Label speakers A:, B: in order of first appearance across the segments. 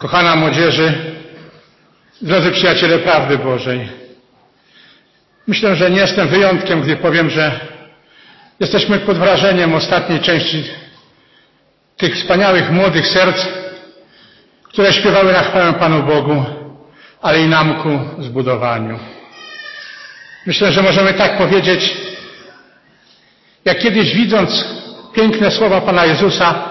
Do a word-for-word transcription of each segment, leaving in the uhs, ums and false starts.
A: Kochana młodzieży, drodzy przyjaciele prawdy Bożej, myślę, że nie jestem wyjątkiem, gdy powiem, że jesteśmy pod wrażeniem ostatniej części tych wspaniałych młodych serc, które śpiewały na chwałę Panu Bogu, ale i nam ku zbudowaniu. Myślę, że możemy tak powiedzieć, jak kiedyś widząc piękne słowa Pana Jezusa,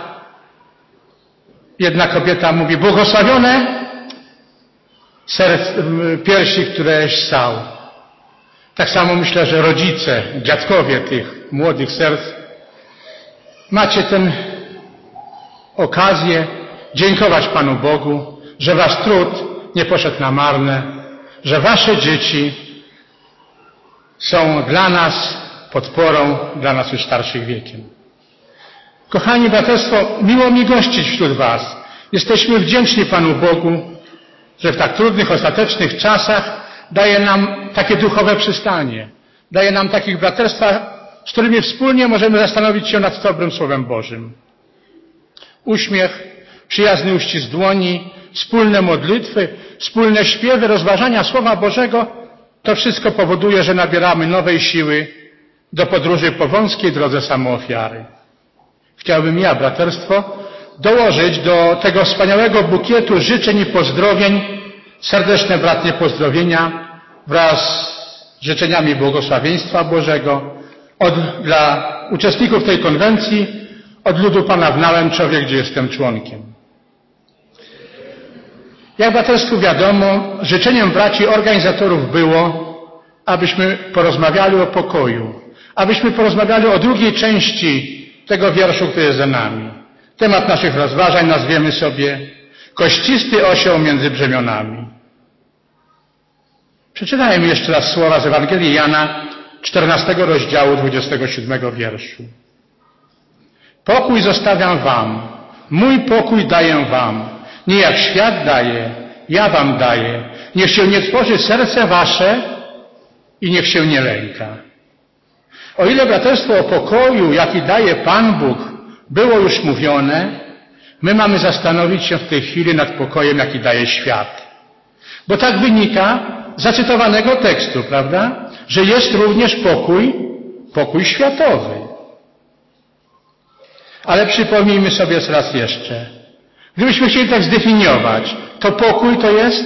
A: jedna kobieta mówi: błogosławione serc, piersi, któreś ssał. Tak samo myślę, że rodzice, dziadkowie tych młodych serc macie tę okazję dziękować Panu Bogu, że wasz trud nie poszedł na marne, że wasze dzieci są dla nas podporą, dla nas już starszych wiekiem. Kochani braterstwo, miło mi gościć wśród was. Jesteśmy wdzięczni Panu Bogu, że w tak trudnych, ostatecznych czasach daje nam takie duchowe przystanie. Daje nam takich braterstwa, z którymi wspólnie możemy zastanowić się nad dobrym Słowem Bożym. Uśmiech, przyjazny uścisk dłoni, wspólne modlitwy, wspólne śpiewy, rozważania Słowa Bożego, to wszystko powoduje, że nabieramy nowej siły do podróży po wąskiej drodze samoofiary. Chciałbym ja, braterstwo, dołożyć do tego wspaniałego bukietu życzeń i pozdrowień serdeczne bratnie pozdrowienia wraz z życzeniami błogosławieństwa Bożego od, dla uczestników tej konwencji od ludu Pana w Nałęczowie, gdzie jestem członkiem. Jak braterstwu wiadomo, życzeniem braci organizatorów było, abyśmy porozmawiali o pokoju, abyśmy porozmawiali o drugiej części tego wierszu, który jest za nami. Temat naszych rozważań nazwiemy sobie Kościsty osioł między brzemionami. Przeczytajmy jeszcze raz słowa z Ewangelii Jana, czternastego rozdziału, dwudziestego siódmego wierszu. Pokój zostawiam wam, mój pokój daję wam, nie jak świat daje, ja wam daję. Niech się nie tworzy serce wasze i niech się nie lęka. O ile braterstwo o pokoju, jaki daje Pan Bóg, było już mówione, my mamy zastanowić się w tej chwili nad pokojem, jaki daje świat. Bo tak wynika z zacytowanego tekstu, prawda? Że jest również pokój, pokój światowy. Ale przypomnijmy sobie raz jeszcze. Gdybyśmy chcieli tak zdefiniować, to pokój to jest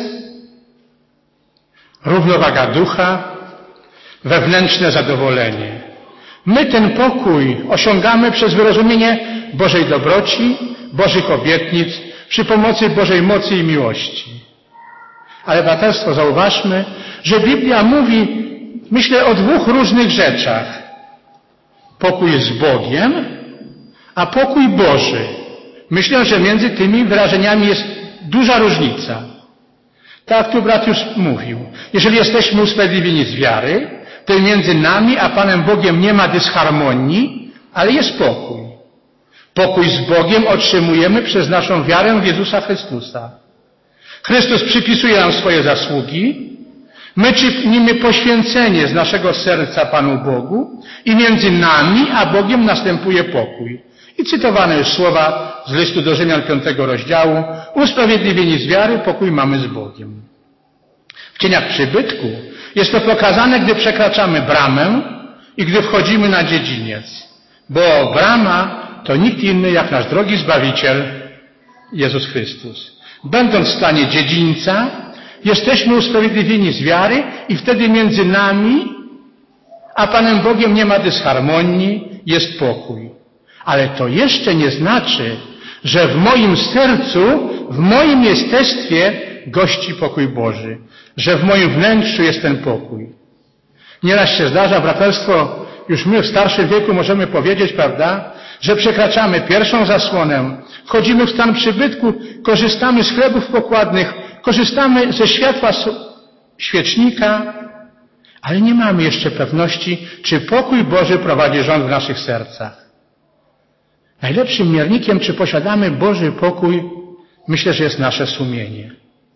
A: równowaga ducha, wewnętrzne zadowolenie. My ten pokój osiągamy przez wyrozumienie Bożej dobroci, Bożych obietnic, przy pomocy Bożej mocy i miłości. Ale braterstwo, zauważmy, że Biblia mówi, myślę, o dwóch różnych rzeczach. Pokój z Bogiem, a pokój Boży. Myślę, że między tymi wyrażeniami jest duża różnica. Tak jak tu brat już mówił. Jeżeli jesteśmy usprawiedliwieni z wiary, to między nami a Panem Bogiem nie ma dysharmonii, ale jest pokój. Pokój z Bogiem otrzymujemy przez naszą wiarę w Jezusa Chrystusa. Chrystus przypisuje nam swoje zasługi, my czynimy poświęcenie z naszego serca Panu Bogu i między nami a Bogiem następuje pokój. I cytowane już słowa z listu do Rzymian piątego rozdziału. Usprawiedliwieni z wiary, pokój mamy z Bogiem. W cieniach przybytku jest to pokazane, gdy przekraczamy bramę i gdy wchodzimy na dziedziniec. Bo brama to nikt inny jak nasz drogi Zbawiciel, Jezus Chrystus. Będąc w stanie dziedzińca, jesteśmy usprawiedliwieni z wiary i wtedy między nami a Panem Bogiem nie ma dysharmonii, jest pokój. Ale to jeszcze nie znaczy, że w moim sercu, w moim jestestwie gości pokój Boży, że w moim wnętrzu jest ten pokój. Nieraz się zdarza, braterstwo, już my w starszym wieku możemy powiedzieć, prawda, że przekraczamy pierwszą zasłonę, wchodzimy w stan przybytku, korzystamy z chlebów pokładnych, korzystamy ze światła świecznika, ale nie mamy jeszcze pewności, czy pokój Boży prowadzi rząd w naszych sercach. Najlepszym miernikiem, czy posiadamy Boży pokój, myślę, że jest nasze sumienie.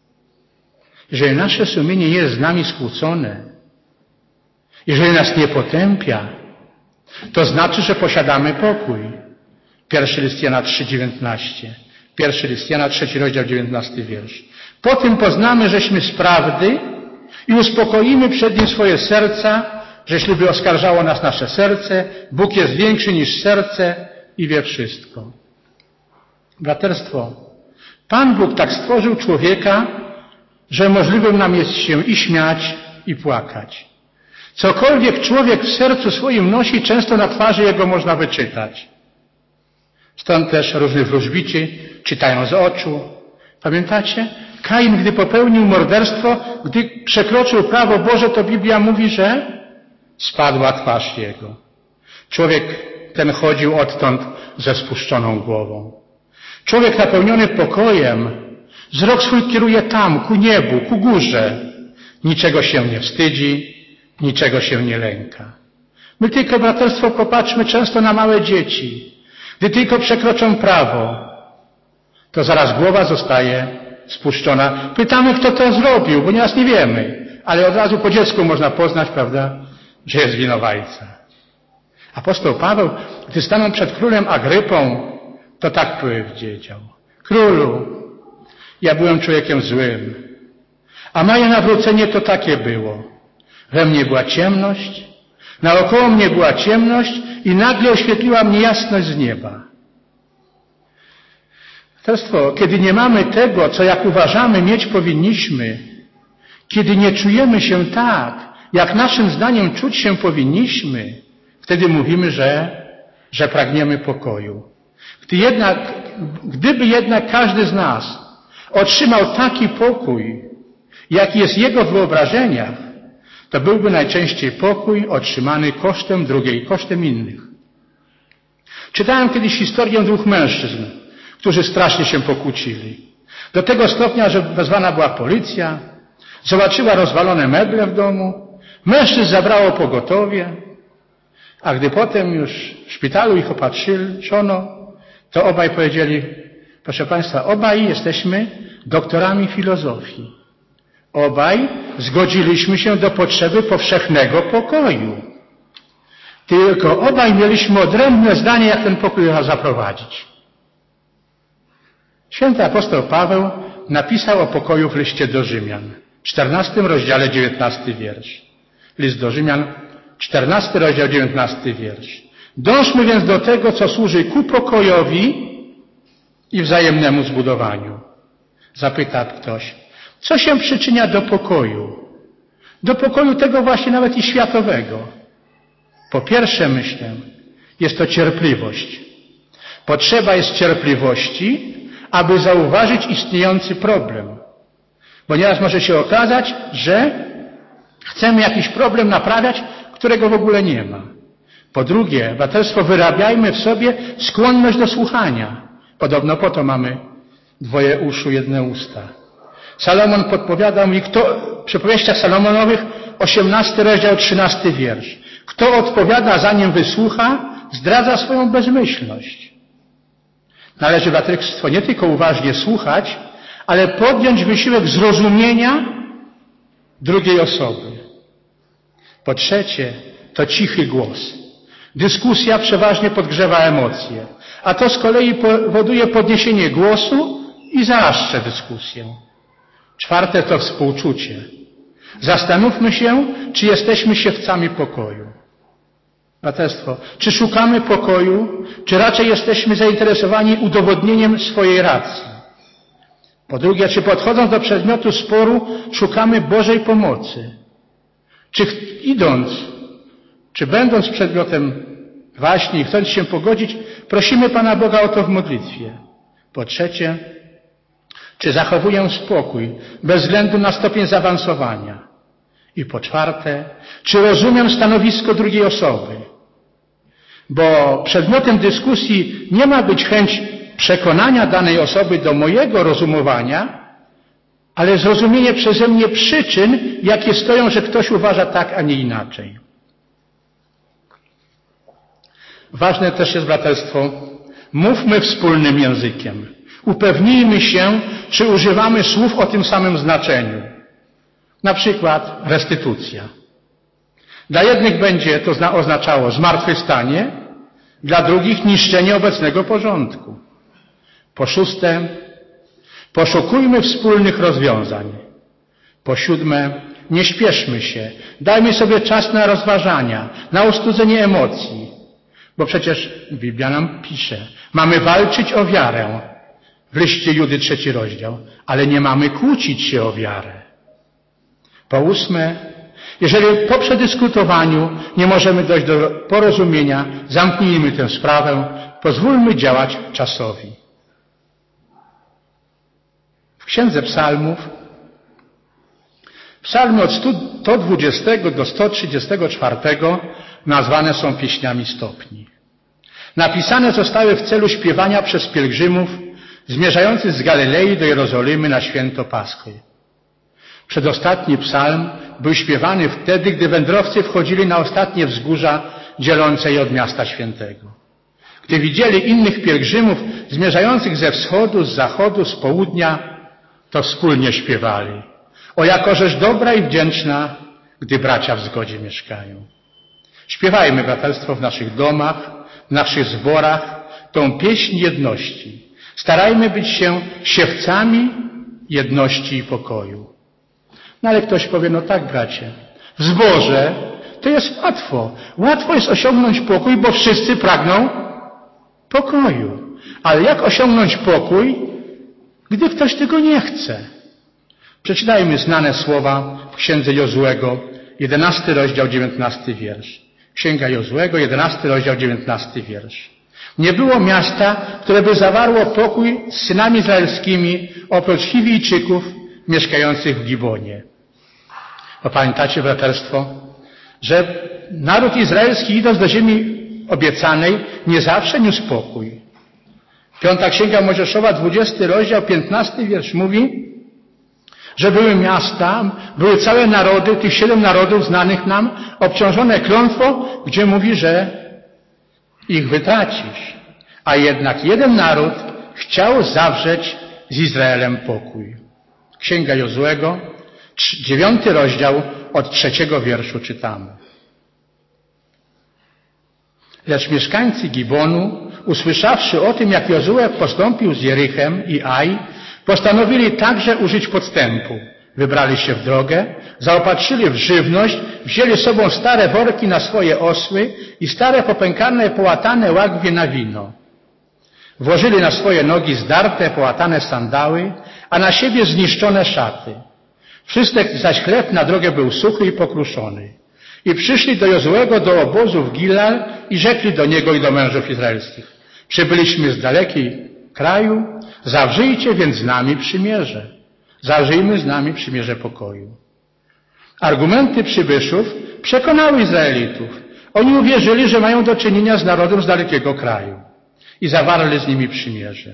A: Jeżeli nasze sumienie jest z nami skłócone, jeżeli nas nie potępia, to znaczy, że posiadamy pokój. Pierwszy list Jana trzy dziewiętnaście. Pierwszy list Jana, trzeci rozdział, dziewiętnasty wiersz. Po tym poznamy, żeśmy z prawdy i uspokoimy przed Nim swoje serca, że jeśli by oskarżało nas nasze serce, Bóg jest większy niż serce i wie wszystko. Braterstwo, Pan Bóg tak stworzył człowieka, że możliwym nam jest się i śmiać, i płakać. Cokolwiek człowiek w sercu swoim nosi, często na twarzy jego można wyczytać. Stąd też różni wróżbici czytają z oczu. Pamiętacie? Kain, gdy popełnił morderstwo, gdy przekroczył prawo Boże, to Biblia mówi, że spadła twarz jego. Człowiek ten chodził odtąd ze spuszczoną głową. Człowiek napełniony pokojem, wzrok swój kieruje tam, ku niebu, ku górze. Niczego się nie wstydzi, niczego się nie lęka. My tylko, braterstwo, popatrzmy często na małe dzieci. Gdy tylko przekroczą prawo, to zaraz głowa zostaje spuszczona. Pytamy, kto to zrobił, bo nieraz nie wiemy. Ale od razu po dziecku można poznać, prawda, że jest winowajca. Apostoł Paweł, gdy stanął przed królem Agrypą, to tak powiedział. Królu, ja byłem człowiekiem złym, a moje nawrócenie to takie było. We mnie była ciemność, naokoło mnie była ciemność i nagle oświetliła mnie jasność z nieba. Braterstwo, kiedy nie mamy tego, co jak uważamy mieć powinniśmy, kiedy nie czujemy się tak, jak naszym zdaniem czuć się powinniśmy, wtedy mówimy, że, że pragniemy pokoju. Gdy jednak, gdyby jednak każdy z nas otrzymał taki pokój, jaki jest jego w wyobrażeniach, to byłby najczęściej pokój otrzymany kosztem drugiej, kosztem innych. Czytałem kiedyś historię dwóch mężczyzn, którzy strasznie się pokłócili. Do tego stopnia, że wezwana była policja, zobaczyła rozwalone meble w domu, mężczyzn zabrało pogotowie, a gdy potem już w szpitalu ich opatrzono, to obaj powiedzieli, proszę Państwa, obaj jesteśmy doktorami filozofii. Obaj zgodziliśmy się do potrzeby powszechnego pokoju. Tylko obaj mieliśmy odrębne zdanie, jak ten pokój zaprowadzić. Święty apostoł Paweł napisał o pokoju w liście do Rzymian, w czternastym rozdziale, dziewiętnasty wiersz. List do Rzymian, czternasty rozdział, dziewiętnasty wiersz. Dążmy więc do tego, co służy ku pokojowi i wzajemnemu zbudowaniu. Zapyta ktoś, co się przyczynia do pokoju? Do pokoju tego właśnie nawet i światowego. Po pierwsze, myślę, jest to cierpliwość. Potrzeba jest cierpliwości, aby zauważyć istniejący problem. Bo nieraz może się okazać, że chcemy jakiś problem naprawiać, którego w ogóle nie ma. Po drugie, braterstwo, wyrabiajmy w sobie skłonność do słuchania. Podobno po to mamy dwoje uszu, jedne usta. Salomon podpowiadał mi, kto, w przypowieściach Salomonowych, osiemnasty rozdział, trzynasty wiersz. Kto odpowiada, zanim wysłucha, zdradza swoją bezmyślność. Należy, braterstwo, nie tylko uważnie słuchać, ale podjąć wysiłek zrozumienia drugiej osoby. Po trzecie, to cichy głos. Dyskusja przeważnie podgrzewa emocje, a to z kolei powoduje podniesienie głosu i zaaszcze dyskusję. Czwarte to współczucie. Zastanówmy się, czy jesteśmy siewcami pokoju. Braterstwo, czy szukamy pokoju, czy raczej jesteśmy zainteresowani udowodnieniem swojej racji? Po drugie, czy podchodząc do przedmiotu sporu, szukamy Bożej pomocy? Czy idąc, czy będąc przedmiotem waśni i chcąc się pogodzić, prosimy Pana Boga o to w modlitwie? Po trzecie, czy zachowuję spokój bez względu na stopień zaawansowania? I po czwarte, czy rozumiem stanowisko drugiej osoby? Bo przedmiotem dyskusji nie ma być chęć przekonania danej osoby do mojego rozumowania, ale zrozumienie przeze mnie przyczyn, jakie stoją, że ktoś uważa tak, a nie inaczej. Ważne też jest, braterstwo, mówmy wspólnym językiem. Upewnijmy się, czy używamy słów o tym samym znaczeniu. Na przykład restytucja. Dla jednych będzie to oznaczało zmartwychwstanie, dla drugich niszczenie obecnego porządku. Po szóste, poszukujmy wspólnych rozwiązań. Po siódme, nie śpieszmy się. Dajmy sobie czas na rozważania, na ostudzenie emocji. Bo przecież Biblia nam pisze, mamy walczyć o wiarę. W liście Judy trzeci rozdział, ale nie mamy kłócić się o wiarę. Po ósme, jeżeli po przedyskutowaniu nie możemy dojść do porozumienia, zamknijmy tę sprawę, pozwólmy działać czasowi. W Księdze Psalmów psalmy od sto dwudziestego do sto trzydziestego czwartego nazwane są pieśniami stopni. Napisane zostały w celu śpiewania przez pielgrzymów zmierzających z Galilei do Jerozolimy na święto Paschy. Przedostatni psalm był śpiewany wtedy, gdy wędrowcy wchodzili na ostatnie wzgórza dzielące je od miasta świętego. Gdy widzieli innych pielgrzymów zmierzających ze wschodu, z zachodu, z południa, to wspólnie śpiewali. O jako rzecz dobra i wdzięczna, gdy bracia w zgodzie mieszkają. Śpiewajmy, braterstwo, w naszych domach, w naszych zborach tą pieśń jedności. Starajmy być się siewcami jedności i pokoju. No ale ktoś powie, no tak, bracie, w zborze to jest łatwo. Łatwo jest osiągnąć pokój, bo wszyscy pragną pokoju. Ale jak osiągnąć pokój, gdy ktoś tego nie chce? Przeczytajmy znane słowa w Księdze Jozuego, jedenasty rozdział, dziewiętnasty wiersz. Księga Jozuego, jedenasty rozdział, dziewiętnasty wiersz. Nie było miasta, które by zawarło pokój z synami izraelskimi, oprócz Chiwijczyków mieszkających w Gibonie. Bo pamiętacie, braterstwo, że naród izraelski, idąc do ziemi obiecanej, nie zawsze niósł pokój. Piąta Księga Mojżeszowa, dwudziesty rozdział, piętnasty wiersz mówi, że były miasta, były całe narody, tych siedem narodów znanych nam, obciążone klątwą, gdzie mówi, że ich wytracisz. A jednak jeden naród chciał zawrzeć z Izraelem pokój. Księga Jozuego, dziewiąty rozdział, od trzeciego wierszu czytamy. Lecz mieszkańcy Gibonu, usłyszawszy o tym, jak Jozue postąpił z Jerychem i Aj, postanowili także użyć podstępu. Wybrali się w drogę, zaopatrzyli w żywność, wzięli z sobą stare worki na swoje osły i stare popękane, połatane łagwie na wino. Włożyli na swoje nogi zdarte, połatane sandały, a na siebie zniszczone szaty. Wszystek zaś chleb na drogę był suchy i pokruszony. I przyszli do Jozuego do obozu w Gilgal i rzekli do niego i do mężów izraelskich. Przybyliśmy z dalekiej kraju, zawrzyjcie więc z nami przymierze. Zawrzyjmy z nami przymierze pokoju. Argumenty przybyszów przekonały Izraelitów. Oni uwierzyli, że mają do czynienia z narodem z dalekiego kraju i zawarli z nimi przymierze.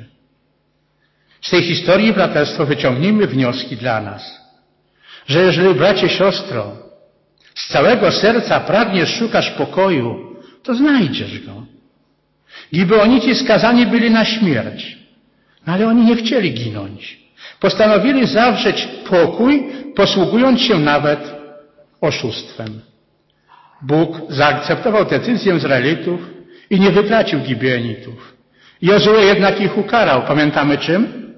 A: Z tej historii, braterstwo, wyciągnijmy wnioski dla nas, że jeżeli, bracie, siostro, z całego serca pragniesz, szukasz pokoju, to znajdziesz go. Gibeonici skazani byli na śmierć, no ale oni nie chcieli ginąć. Postanowili zawrzeć pokój, posługując się nawet oszustwem. Bóg zaakceptował decyzję Izraelitów i nie wytracił Gibeonitów. Jozue jednak ich ukarał. Pamiętamy czym?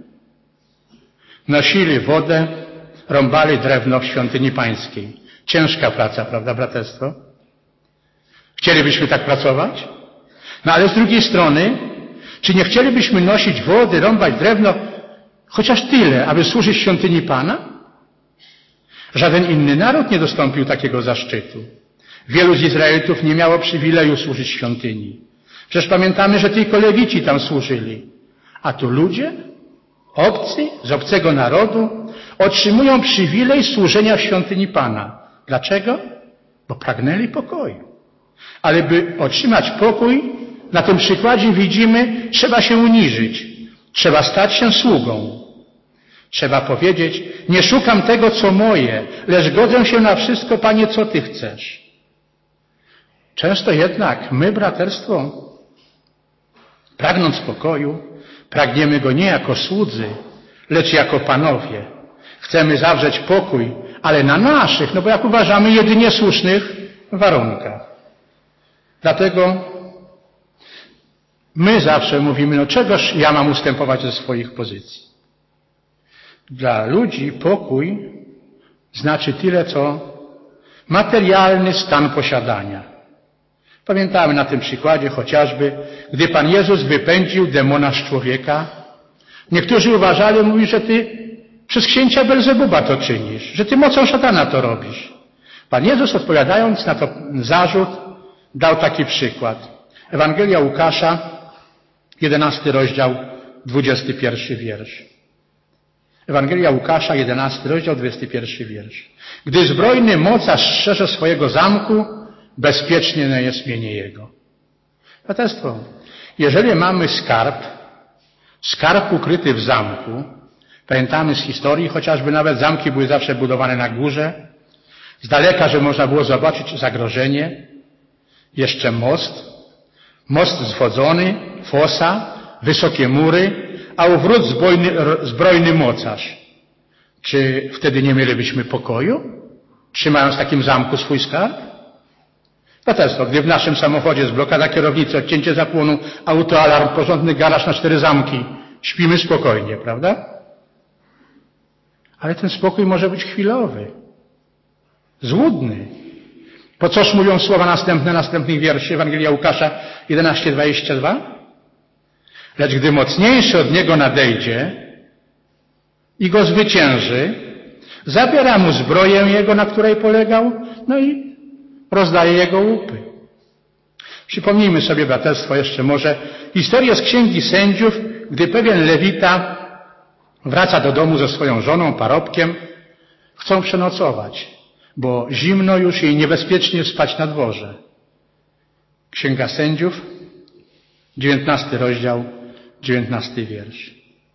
A: Nosili wodę, rąbali drewno w świątyni pańskiej. Ciężka praca, prawda, braterstwo? Chcielibyśmy tak pracować? No ale z drugiej strony, czy nie chcielibyśmy nosić wody, rąbać drewno, chociaż tyle, aby służyć świątyni Pana? Żaden inny naród nie dostąpił takiego zaszczytu. Wielu z Izraelitów nie miało przywileju służyć świątyni. Przecież pamiętamy, że tylko Lewici tam służyli. A tu ludzie, obcy, z obcego narodu, otrzymują przywilej służenia w świątyni Pana. Dlaczego? Bo pragnęli pokoju. Ale by otrzymać pokój, na tym przykładzie widzimy, trzeba się uniżyć. Trzeba stać się sługą. Trzeba powiedzieć, nie szukam tego, co moje, lecz godzę się na wszystko, Panie, co Ty chcesz. Często jednak my, braterstwo, pragnąc pokoju, pragniemy go nie jako słudzy, lecz jako panowie. Chcemy zawrzeć pokój, ale na naszych, no bo jak uważamy, jedynie słusznych warunkach. Dlatego My zawsze mówimy, no czegoż ja mam ustępować ze swoich pozycji. Dla ludzi pokój znaczy tyle, co materialny stan posiadania. Pamiętamy na tym przykładzie chociażby, gdy Pan Jezus wypędził demona z człowieka. Niektórzy uważali, mówi, że ty przez księcia Belzebuba to czynisz, że ty mocą szatana to robisz. Pan Jezus, odpowiadając na to zarzut, dał taki przykład. Ewangelia Łukasza, jedenasty rozdział, dwudziesty pierwszy wiersz. Ewangelia Łukasza, jedenasty rozdział, dwudziesty pierwszy wiersz. Gdy zbrojny mocarz strzeże swojego zamku, bezpiecznie nie jest mienie jego. Braterstwo, jeżeli mamy skarb, skarb ukryty w zamku, pamiętamy z historii, chociażby nawet zamki były zawsze budowane na górze, z daleka, że można było zobaczyć zagrożenie, jeszcze most, most zwodzony, fosa, wysokie mury, a u wrót zbrojny, zbrojny mocarz. Czy wtedy nie mielibyśmy pokoju, trzymając w takim zamku swój skarb? Braterstwo, gdy w naszym samochodzie jest blokada kierownicy, odcięcie zapłonu, autoalarm, porządny garaż na cztery zamki, śpimy spokojnie, prawda? Ale ten spokój może być chwilowy, złudny. Po coż mówią słowa następne, następnych wierszy Ewangelia Łukasza jedenaście dwadzieścia dwa? Lecz gdy mocniejszy od niego nadejdzie i go zwycięży, zabiera mu zbroję jego, na której polegał, no i rozdaje jego łupy. Przypomnijmy sobie, braterstwo, jeszcze może historię z Księgi Sędziów, gdy pewien Lewita wraca do domu ze swoją żoną, parobkiem, chcą przenocować, bo zimno już i niebezpiecznie spać na dworze. Księga Sędziów, dziewiętnasty rozdział, dziewiętnasty wiersz.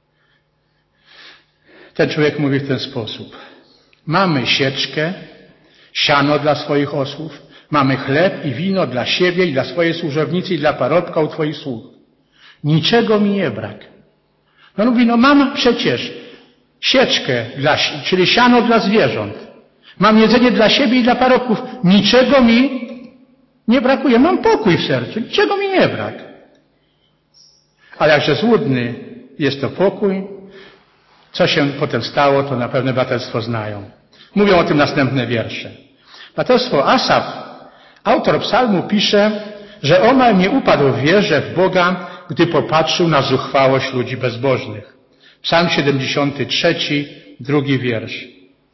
A: Ten człowiek mówi w ten sposób. Mamy sieczkę, siano dla swoich osłów, mamy chleb i wino dla siebie i dla swojej służebnicy i dla parobka u twoich sług. Niczego mi nie brak. No mówi, no mam przecież sieczkę, dla, czyli siano dla zwierząt. Mam jedzenie dla siebie i dla parobków. Niczego mi nie brakuje. Mam pokój w sercu. Niczego mi nie brak. Ale jakże złudny jest to pokój, co się potem stało, to na pewno braterstwo znają. Mówią o tym następne wiersze. Braterstwo Asaf, autor psalmu, pisze, że omal nie upadł w wierze w Boga, gdy popatrzył na zuchwałość ludzi bezbożnych. Psalm siedemdziesiąty trzeci, drugi wiersz.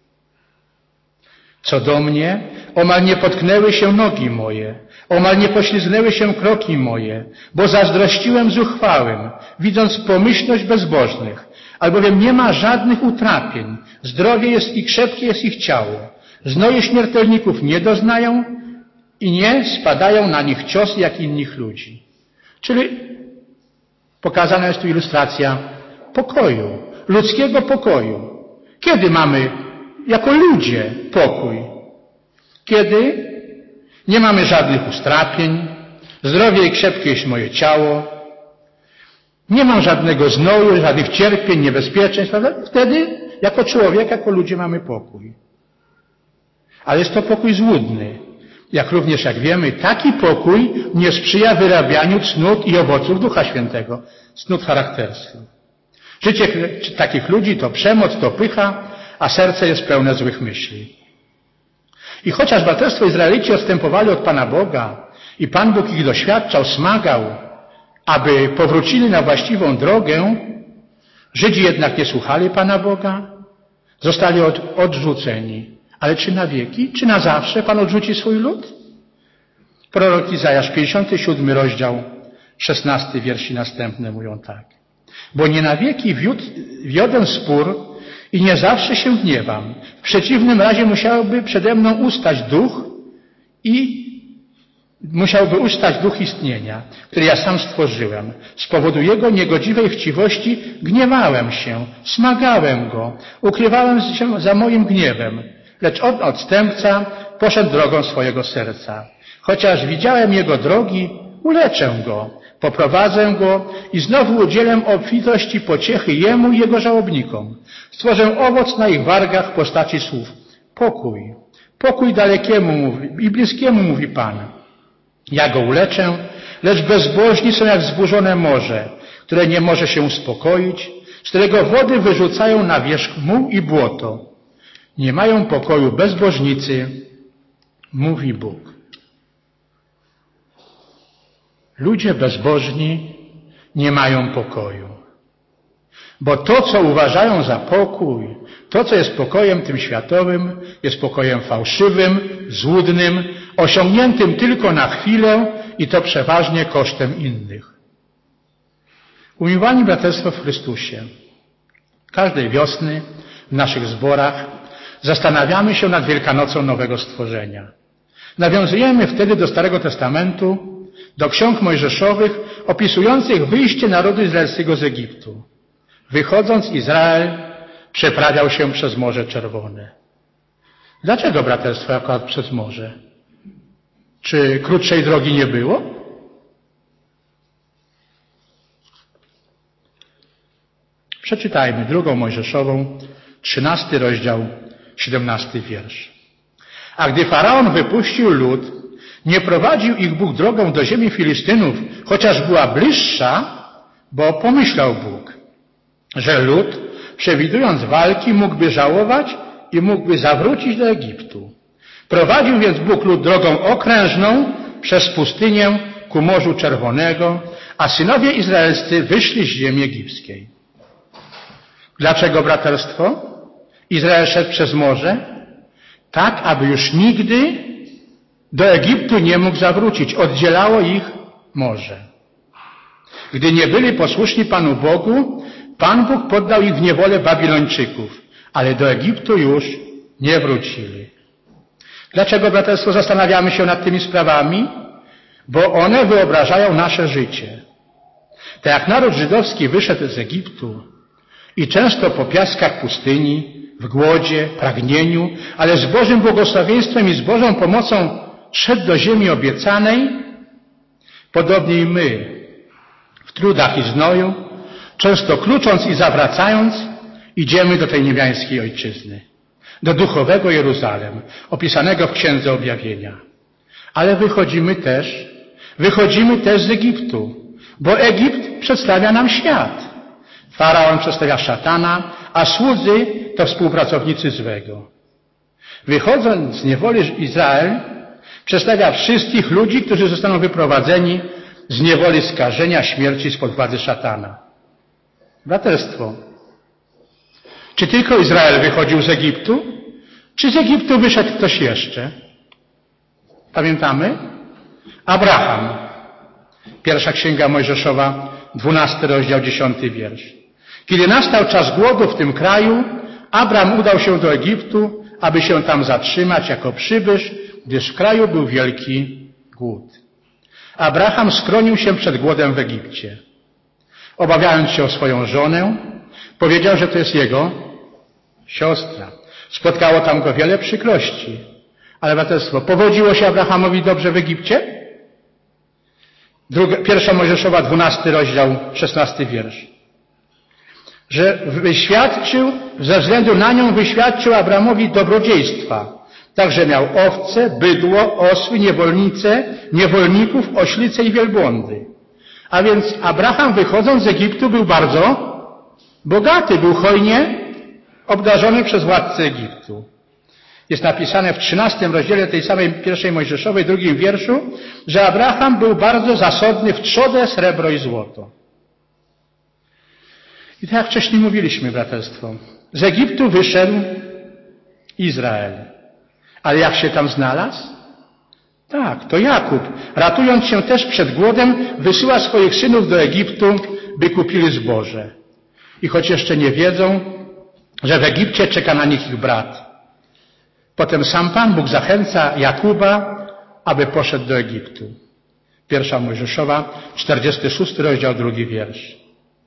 A: Co do mnie, omal nie potknęły się nogi moje, omal nie poślizgnęły się kroki moje, bo zazdrościłem zuchwałym, widząc pomyślność bezbożnych, albowiem nie ma żadnych utrapień, zdrowie jest i krzepkie jest ich ciało, znoje śmiertelników nie doznają i nie spadają na nich ciosy jak innych ludzi. Czyli pokazana jest tu ilustracja pokoju, ludzkiego pokoju. Kiedy mamy jako ludzie pokój? Kiedy nie mamy żadnych ustrapień, zdrowie i krzepkie jest moje ciało, nie mam żadnego znoju, żadnych cierpień, niebezpieczeństw, prawda? Wtedy jako człowiek, jako ludzie mamy pokój. Ale jest to pokój złudny. Jak również, jak wiemy, taki pokój nie sprzyja wyrabianiu cnót i owoców Ducha Świętego, cnót charakterskich. Życie takich ludzi to przemoc, to pycha, a serce jest pełne złych myśli. I chociaż braterstwo Izraelici odstępowali od Pana Boga i Pan Bóg ich doświadczał, smagał, aby powrócili na właściwą drogę, Żydzi jednak nie słuchali Pana Boga, zostali od, odrzuceni. Ale czy na wieki, czy na zawsze Pan odrzuci swój lud? Prorok Izajasz, pięćdziesiąty siódmy rozdział, szesnasty wiersz i następne mówią tak. Bo nie na wieki wiód, wiodę spór i nie zawsze się gniewam. W przeciwnym razie musiałby przede mną ustać duch i musiałby ustać duch istnienia, który ja sam stworzyłem. Z powodu jego niegodziwej chciwości gniewałem się, smagałem go, ukrywałem się za moim gniewem. Lecz on, odstępca, poszedł drogą swojego serca. Chociaż widziałem jego drogi, uleczę go, poprowadzę go i znowu udzielę obfitości pociechy jemu i jego żałobnikom. Stworzę owoc na ich wargach w postaci słów. Pokój, pokój dalekiemu mówi, i bliskiemu mówi Pan. Ja go uleczę, lecz bezbożni są jak wzburzone morze, które nie może się uspokoić, z którego wody wyrzucają na wierzch muł i błoto. Nie mają pokoju bezbożnicy, mówi Bóg. Ludzie bezbożni nie mają pokoju. Bo to, co uważają za pokój, to, co jest pokojem tym światowym, jest pokojem fałszywym, złudnym, osiągniętym tylko na chwilę i to przeważnie kosztem innych. Umiłowani braterstwo w Chrystusie, każdej wiosny w naszych zborach zastanawiamy się nad Wielkanocą Nowego Stworzenia. Nawiązujemy wtedy do Starego Testamentu, do ksiąg mojżeszowych opisujących wyjście narodu izraelskiego z Egiptu. Wychodząc, Izrael przeprawiał się przez Morze Czerwone. Dlaczego, braterstwo, akurat przez morze? Czy krótszej drogi nie było? Przeczytajmy drugą Mojżeszową, trzynasty rozdział, siedemnasty wiersz. A gdy Faraon wypuścił lud, nie prowadził ich Bóg drogą do ziemi Filistynów, chociaż była bliższa, bo pomyślał Bóg, że lud, przewidując walki, mógłby żałować i mógłby zawrócić do Egiptu. Prowadził więc Bóg lud drogą okrężną przez pustynię ku Morzu Czerwonego, a synowie izraelscy wyszli z ziemi egipskiej. Dlaczego, braterstwo? Izrael szedł przez morze, tak aby już nigdy do Egiptu nie mógł zawrócić. Oddzielało ich morze. Gdy nie byli posłuszni Panu Bogu, Pan Bóg poddał ich w niewolę Babilończyków, ale do Egiptu już nie wrócili. Dlaczego, braterstwo, zastanawiamy się nad tymi sprawami? Bo one wyobrażają nasze życie. Tak jak naród żydowski wyszedł z Egiptu i często po piaskach pustyni, w głodzie, pragnieniu, ale z Bożym błogosławieństwem i z Bożą pomocą szedł do ziemi obiecanej, podobnie i my w trudach i znoju, często klucząc i zawracając, idziemy do tej niebiańskiej ojczyzny, do duchowego Jeruzalem, opisanego w Księdze Objawienia. Ale wychodzimy też, wychodzimy też z Egiptu, bo Egipt przedstawia nam świat. Faraon przedstawia szatana, a słudzy to współpracownicy złego. Wychodząc z niewoli, Izrael przedstawia wszystkich ludzi, którzy zostaną wyprowadzeni z niewoli skażenia, śmierci spod władzy szatana. Braterstwo, czy tylko Izrael wychodził z Egiptu? Czy z Egiptu wyszedł ktoś jeszcze? Pamiętamy? Abraham. Pierwsza Księga Mojżeszowa, dwunasty rozdział, dziesiąty wiersz. Kiedy nastał czas głodu w tym kraju, Abram udał się do Egiptu, aby się tam zatrzymać jako przybysz, gdyż w kraju był wielki głód. Abraham schronił się przed głodem w Egipcie. Obawiając się o swoją żonę, powiedział, że to jest jego siostra. Spotkało tam go wiele przykrości. Ale braterstwo, powodziło się Abrahamowi dobrze w Egipcie? Druga, pierwsza Mojżeszowa, dwunasty rozdział, szesnasty wiersz. Że wyświadczył, ze względu na nią wyświadczył Abramowi dobrodziejstwa. Także miał owce, bydło, osły, niewolnice, niewolników, oślice i wielbłądy. A więc Abraham, wychodząc z Egiptu, był bardzo bogaty, był hojnie obdarzony przez władcę Egiptu. Jest napisane w trzynastym rozdziale tej samej pierwszej Mojżeszowej, drugim wierszu, że Abraham był bardzo zasobny w trzodę, srebro i złoto. I tak jak wcześniej mówiliśmy, braterstwo, z Egiptu wyszedł Izrael. Ale jak się tam znalazł? Tak, to Jakub, ratując się też przed głodem, wysyła swoich synów do Egiptu, by kupili zboże. I choć jeszcze nie wiedzą, że w Egipcie czeka na nich ich brat. Potem sam Pan Bóg zachęca Jakuba, aby poszedł do Egiptu. Pierwsza Mojżeszowa, czterdziesty szósty rozdział, drugi wiersz.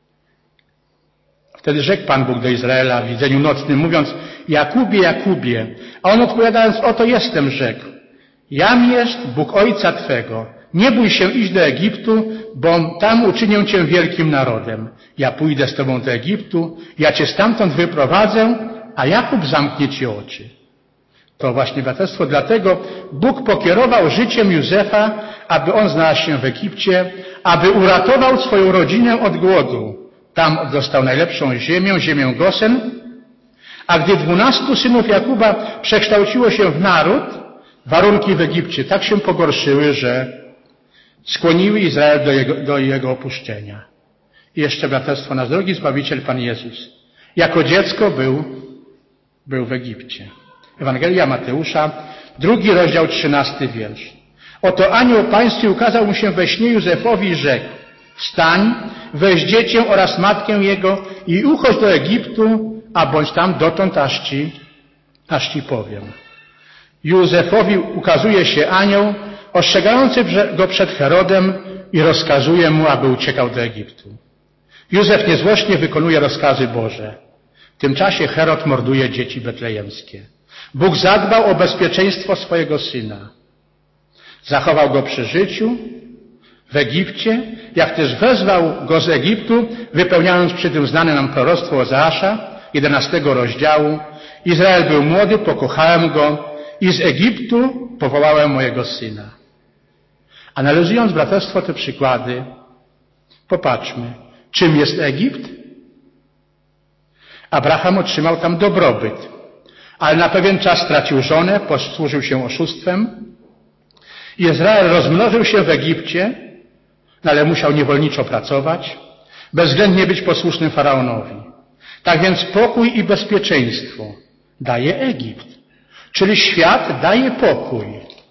A: Wtedy rzekł Pan Bóg do Izraela w widzeniu nocnym, mówiąc: Jakubie, Jakubie. A on odpowiadając: oto jestem, rzekł: Jam jest Bóg ojca Twego. Nie bój się iść do Egiptu, bo tam uczynię Cię wielkim narodem. Ja pójdę z Tobą do Egiptu, ja Cię stamtąd wyprowadzę, a Jakub zamknie Ci oczy. To właśnie braterstwo, dlatego Bóg pokierował życiem Józefa, aby on znalazł się w Egipcie, aby uratował swoją rodzinę od głodu. Tam dostał najlepszą ziemię, ziemię Gosen, a gdy dwunastu synów Jakuba przekształciło się w naród, warunki w Egipcie tak się pogorszyły, że skłoniły Izrael do jego, do jego opuszczenia. I jeszcze braterstwo, nasz drogi Zbawiciel Pan Jezus jako dziecko był, był w Egipcie. Ewangelia Mateusza, drugi rozdział, trzynasty wiersz. Oto anioł pański ukazał mu się we śnie Józefowi i rzekł: wstań, weź dziecię oraz matkę jego i uchodź do Egiptu, a bądź tam dotąd, aż ci, aż ci powiem. Józefowi ukazuje się anioł ostrzegający go przed Herodem i rozkazuje mu, aby uciekał do Egiptu. Józef niezłośnie wykonuje rozkazy Boże. W tym czasie Herod morduje dzieci betlejemskie. Bóg zadbał o bezpieczeństwo swojego syna. Zachował go przy życiu w Egipcie, jak też wezwał go z Egiptu, wypełniając przy tym znane nam proroctwo Ozeasza, jedenastego rozdziału. Izrael był młody, pokochałem go i z Egiptu powołałem mojego syna. Analizując, braterstwo, te przykłady, popatrzmy, czym jest Egipt? Abraham otrzymał tam dobrobyt, ale na pewien czas stracił żonę, posłużył się oszustwem. Izrael rozmnożył się w Egipcie, ale musiał niewolniczo pracować, bezwzględnie być posłusznym faraonowi. Tak więc pokój i bezpieczeństwo daje Egipt, czyli świat daje pokój.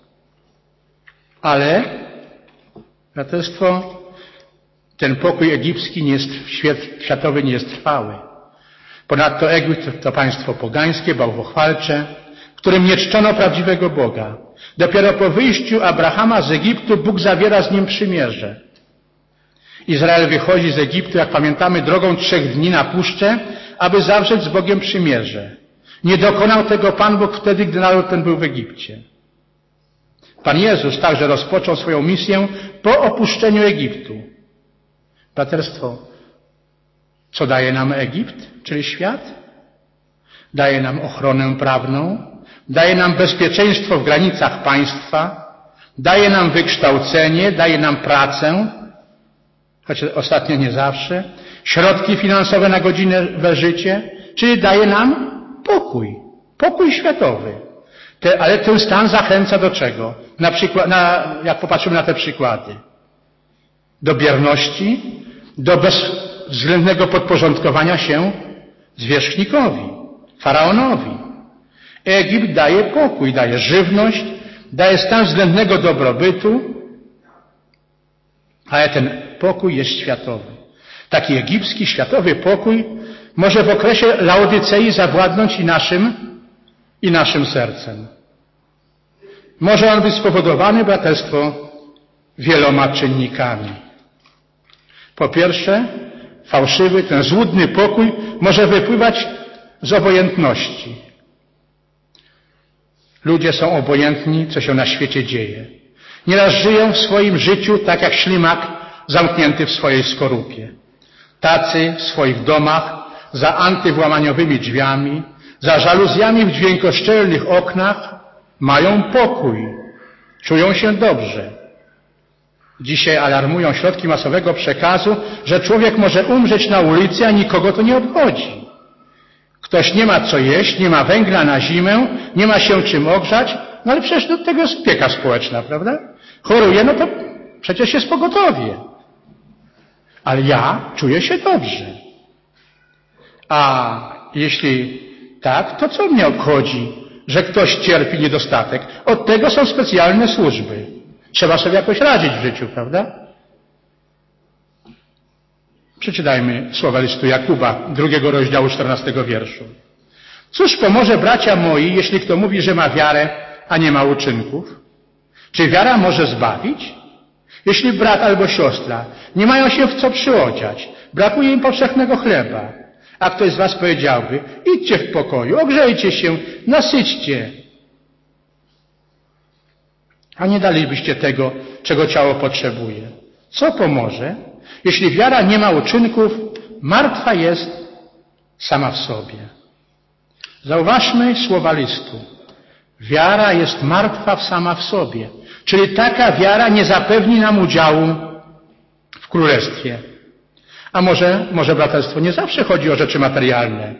A: Ale, braterstwo, ten pokój egipski nie jest, światowy nie jest trwały. Ponadto Egipt to państwo pogańskie, bałwochwalcze, w którym nie czczono prawdziwego Boga. Dopiero po wyjściu Abrahama z Egiptu Bóg zawiera z nim przymierze. Izrael wychodzi z Egiptu, jak pamiętamy, drogą trzech dni na puszczę, aby zawrzeć z Bogiem przymierze. Nie dokonał tego Pan Bóg wtedy, gdy naród ten był w Egipcie. Pan Jezus także rozpoczął swoją misję po opuszczeniu Egiptu. Braterstwo, co daje nam Egipt, czyli świat? Daje nam ochronę prawną, daje nam bezpieczeństwo w granicach państwa, daje nam wykształcenie, daje nam pracę, choć ostatnio nie zawsze, środki finansowe na godzinne życie, czyli daje nam pokój, pokój światowy. Te, ale ten stan zachęca do czego? Na przykład, na, jak popatrzymy na te przykłady. Do bierności, do bezwzględnego podporządkowania się zwierzchnikowi, faraonowi. Egipt daje pokój, daje żywność, daje stan względnego dobrobytu, ale ten pokój jest światowy. Taki egipski, światowy pokój może w okresie Laodycei zawładnąć i naszym, i naszym sercem. Może on być spowodowany, braterstwo, wieloma czynnikami. Po pierwsze, fałszywy, ten złudny pokój może wypływać z obojętności. Ludzie są obojętni, co się na świecie dzieje. Nieraz żyją w swoim życiu tak jak ślimak zamknięty w swojej skorupie. Tacy w swoich domach, za antywłamaniowymi drzwiami, za żaluzjami w dźwiękoszczelnych oknach mają pokój, czują się dobrze. Dzisiaj alarmują środki masowego przekazu, że człowiek może umrzeć na ulicy, a nikogo to nie obchodzi. Ktoś nie ma co jeść, nie ma węgla na zimę, nie ma się czym ogrzać, no ale przecież do tego jest opieka społeczna, prawda? Choruje, no to przecież jest pogotowie. Ale ja czuję się dobrze. A jeśli tak, to co mnie obchodzi, że ktoś cierpi niedostatek? Od tego są specjalne służby. Trzeba sobie jakoś radzić w życiu, prawda? Przeczytajmy słowa listu Jakuba, drugiego rozdziału, czternastego wierszu. Cóż pomoże, bracia moi, jeśli kto mówi, że ma wiarę, a nie ma uczynków? Czy wiara może zbawić? Jeśli brat albo siostra nie mają się w co przyodziać, brakuje im powszechnego chleba, a ktoś z was powiedziałby, idźcie w pokoju, ogrzejcie się, nasyćcie, a nie dalibyście tego, czego ciało potrzebuje. Co pomoże? Jeśli wiara nie ma uczynków, martwa jest sama w sobie. Zauważmy słowa listu. Wiara jest martwa sama w sobie. Czyli taka wiara nie zapewni nam udziału w Królestwie. A może, może braterstwo, nie zawsze chodzi o rzeczy materialne.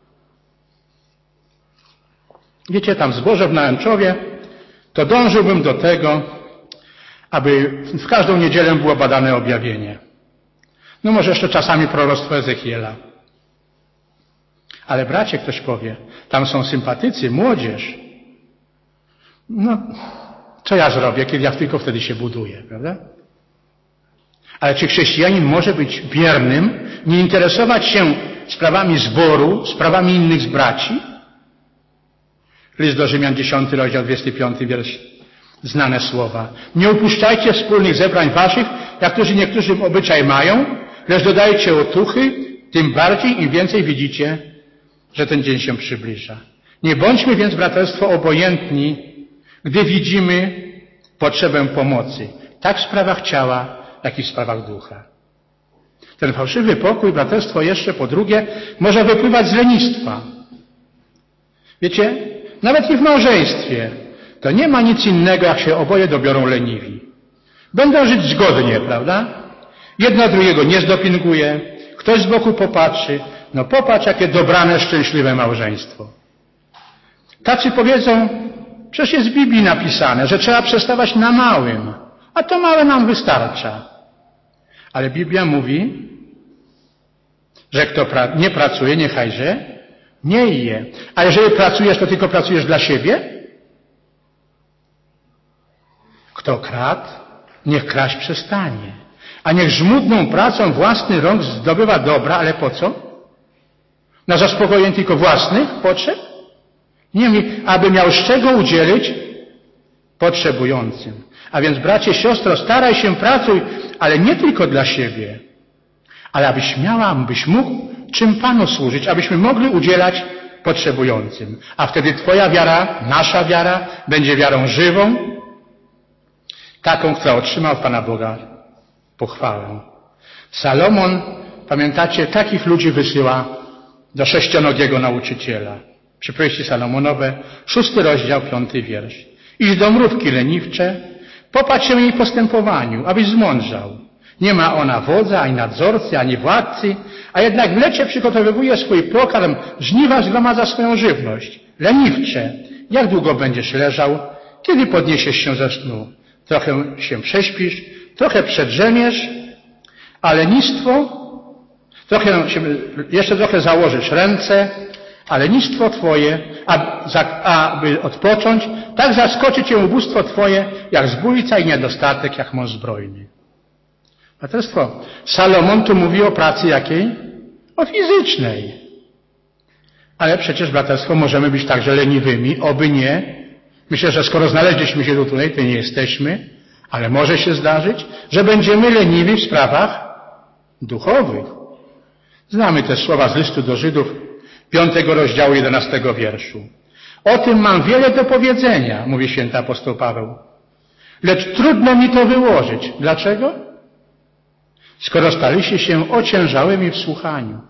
A: Wiecie, tam w zborze w Nałęczowie, to dążyłbym do tego, aby w każdą niedzielę było badane objawienie. No może jeszcze czasami proroctwo Ezechiela. Ale bracie, ktoś powie, tam są sympatycy, młodzież. No, co ja zrobię, kiedy ja tylko wtedy się buduję, prawda? Ale czy chrześcijanin może być biernym, nie interesować się sprawami zboru, sprawami innych z braci? List do Rzymian, dziesiąty rozdział, dwudziesty piąty wiersz, znane słowa. Nie upuszczajcie wspólnych zebrań waszych, jak którzy niektórzy obyczaj mają, lecz dodajcie otuchy, tym bardziej im więcej widzicie, że ten dzień się przybliża. Nie bądźmy więc, braterstwo, obojętni, gdy widzimy potrzebę pomocy, tak w sprawach ciała, jak i w sprawach ducha. Ten fałszywy pokój, braterstwo, jeszcze po drugie, może wypływać z lenistwa. Wiecie, nawet i w małżeństwie to nie ma nic innego, jak się oboje dobiorą leniwi. Będą żyć zgodnie, prawda? Jedno drugiego nie zdopinguje, ktoś z boku popatrzy, no popatrz, jakie dobrane, szczęśliwe małżeństwo. Tacy powiedzą, przecież jest w Biblii napisane, że trzeba przestawać na małym, a to małe nam wystarcza. Ale Biblia mówi, że kto pra- nie pracuje, niechajże nie je. A jeżeli pracujesz, to tylko pracujesz dla siebie? Kto kradł, niech kraść przestanie. A niech żmudną pracą własny rąk zdobywa dobra, ale po co? Na zaspokojenie tylko własnych potrzeb? Nie, aby miał z czego udzielić potrzebującym. A więc, bracie, siostro, staraj się, pracuj, ale nie tylko dla siebie, ale abyś miała, abyś mógł czym Panu służyć, abyśmy mogli udzielać potrzebującym. A wtedy twoja wiara, nasza wiara będzie wiarą żywą, taką, która otrzyma od Pana Boga pochwałę. Salomon, pamiętacie, takich ludzi wysyła do sześcionogiego nauczyciela. Przypowieści Salomonowe, szósty rozdział, piąty wiersz. Idź do mrówki leniwcze, popatrz się jej postępowaniu, abyś zmądrzał. Nie ma ona wodza, ani nadzorcy, ani władcy, a jednak w lecie przygotowywuje swój pokarm, żniwa zgromadza swoją żywność. Leniwcze, jak długo będziesz leżał, kiedy podniesiesz się ze snu? Trochę się prześpisz, trochę przedrzemiesz, a lenistwo, trochę się, jeszcze trochę założysz ręce, a lenistwo twoje, aby odpocząć, tak zaskoczy cię ubóstwo twoje, jak zbójca i niedostatek, jak mąż zbrojny. Braterstwo, Salomon tu mówi o pracy jakiej? O fizycznej. Ale przecież, braterstwo, możemy być także leniwymi, oby nie. Myślę, że skoro znaleźliśmy się tutaj, to nie jesteśmy, ale może się zdarzyć, że będziemy leniwi w sprawach duchowych. Znamy te słowa z listu do Żydów, piątego rozdziału, jedenastego wierszu. O tym mam wiele do powiedzenia, mówi święty apostoł Paweł. Lecz trudno mi to wyłożyć. Dlaczego? Skoro staliście się ociężałymi w słuchaniu.